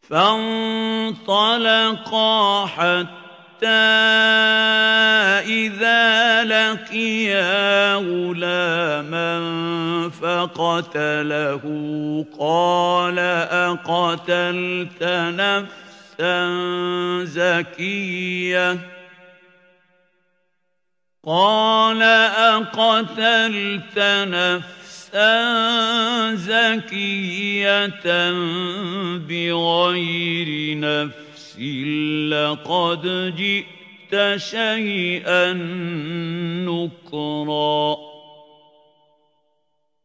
فانطلقا حتى إذا لقيا غلاما فقتله قال أقتلت نفسا زكية بغير نفس لقد جئت شيئا نكرا